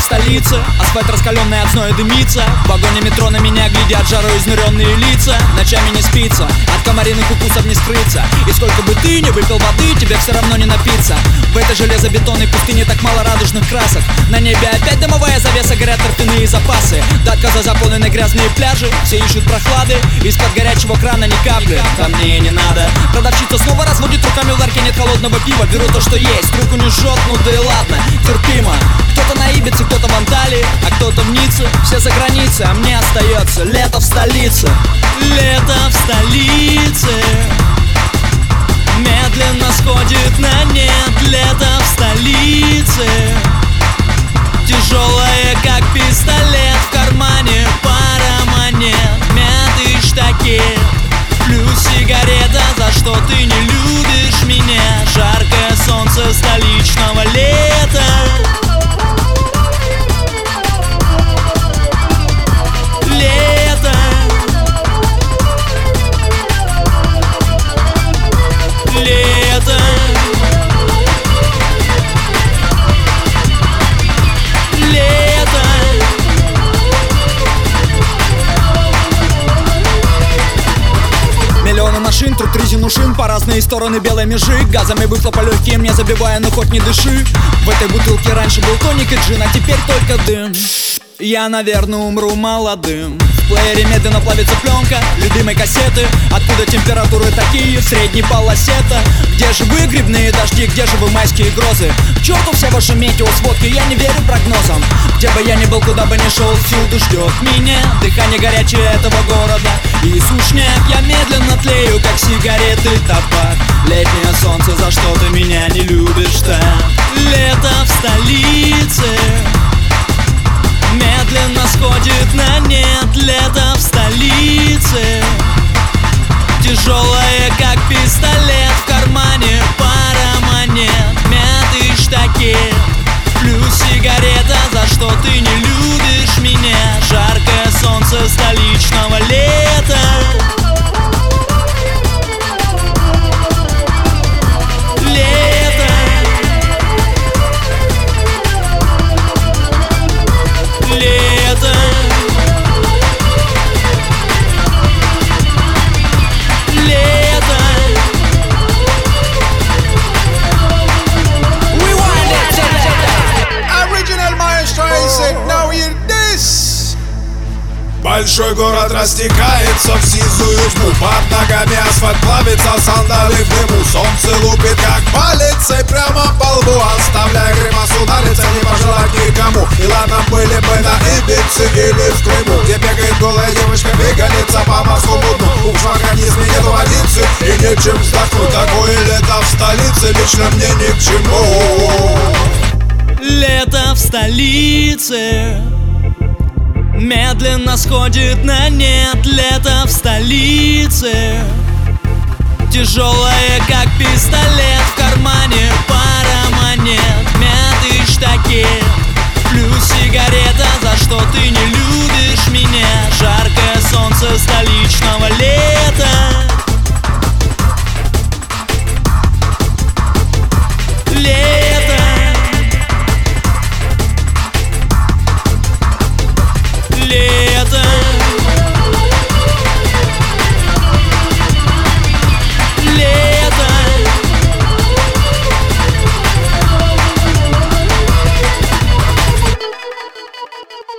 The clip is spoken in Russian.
столице, асфальт раскаленный от зноя дымится. В вагоне метро на меня глядят жарой изнуренные лица. Ночами не спится, от комариных укусов не скрыться. И сколько бы ты ни выпил воды, тебе все равно не напиться. В этой железобетонной пустыне так мало радужных красок. На небе опять дымовая завеса, горят торфяные запасы. До отказа заполнены грязные пляжи, все ищут прохлады. Из-под горячего крана ни капли, а мне и не надо. Продавщица снова разводит руками, в ларьке нет холодного пива. Беру то, что есть, руку не жжет, ну да и ладно, терпимо. Кто-то на Ибице, кто-то в Анталии, а кто-то в Ницце. Все за границей, а мне остается лето в столице. Лето в столице медленно сходит на нет. Лето в столице тяжелое, как пистолет. В кармане пара монет, мятый штакет, плюс сигарета. За что ты не любишь меня? Жаркое солнце столичного лета. Лето. Лето. Лето. Миллионы машин, трут резину шин по разные стороны белой межи. Газами выхлопа легкие мне забивая, но хоть не дыши. В этой бутылке раньше был тоник и джин, а теперь только дым. Я, наверное, умру молодым. В плеере медленно плавится пленка любимой кассеты. Откуда температуры такие в средней полосе-то? Где же вы, грибные дожди, где же вы, майские грозы? К черту все ваши метеосводки, я не верю прогнозам. Где бы я ни был, куда бы ни шел, всюду ждет меня дыхание горячее этого города и сушняк. Я медленно тлею, как сигареты, табак. Летнее солнце, за что ты меня не любишь так? Лето в столице медленно сходит на нет. Лето в столице тяжелое, как пистолет. В кармане пара монет, мятый штакет, плюс сигарета. За что ты не любишь меня? Жаркое солнце столичного лета. Большой город растекается в сизую тьму. Под ногами асфальт плавится, сандали в дыму. Солнце лупит как палицей прямо по лбу, оставляя гримасу на лице, не пожелать никому. И ладно, были бы на Ибице или в Крыму, где бегает голая девочка, бегалица по морскому дну. Уж в организме нету водицы и нечем вздохнуть. Такое лето в столице лично мне ни к чему. Лето в столице медленно сходит на нет. Лето в столице тяжелое, как пистолет. В кармане пара монет, мятый штакет, плюс сигарета. За что ты не любишь меня?